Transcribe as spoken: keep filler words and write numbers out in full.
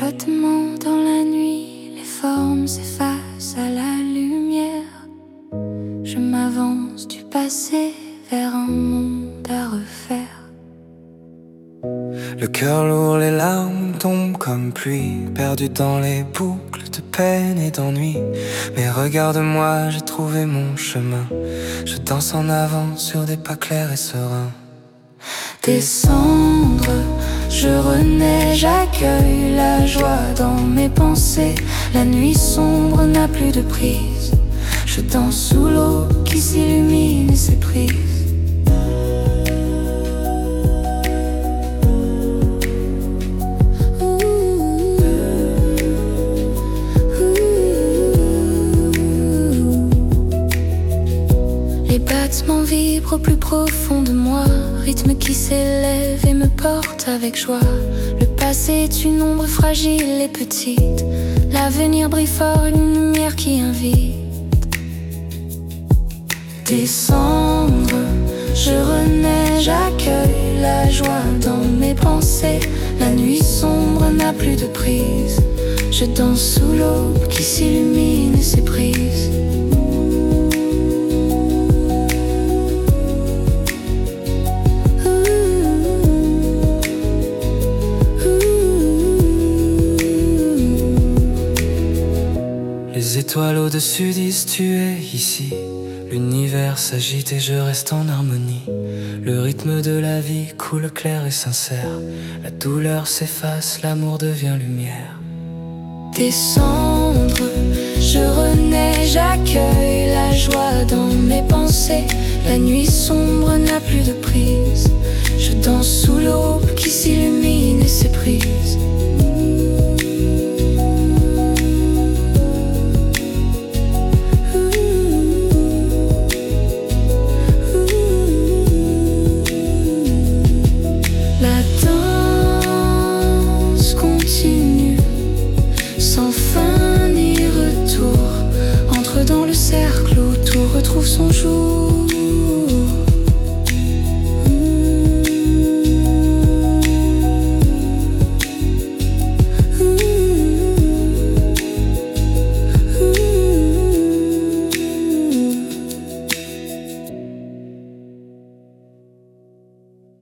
chuchotements dans la nuit, les formes s'effacent à la lumière. Je m'avance du passé vers un monde à refaire. Le cœur lourd, les larmes tombent comme pluie, perdu dans les boucles de peine et d'ennui. Mais regarde-moi, j'ai trouvé mon chemin. Je danse en avant sur des pas clairs et sereins. Descendre, je renais, j'accueille la joie dans mes pensées. La nuit sombre n'a plus de prise. Je danse sous l'eau qui s'illumine et s'éprise. Les battements vibrent au plus profond de moi, rythme qui s'élève et me porte avec joie. Le passé est une ombre fragile et petite, l'avenir brille fort, une lumière qui invite. Descendre, je renais, j'accueille la joie dans mes pensées. La nuit sombre n'a plus de prise. Je danse sous l'aube qui s'illumine et s'éprise. Les étoiles au-dessus disent tu es ici. L'univers s'agite et je reste en harmonie. Le rythme de la vie coule clair et sincère. La douleur s'efface, l'amour devient lumière. Descendre, je renais, j'accueille la joie dans mes pensées. La nuit sombre n'a plus de prise. Je danse sous l'aube qui s'illumine et s'éprise.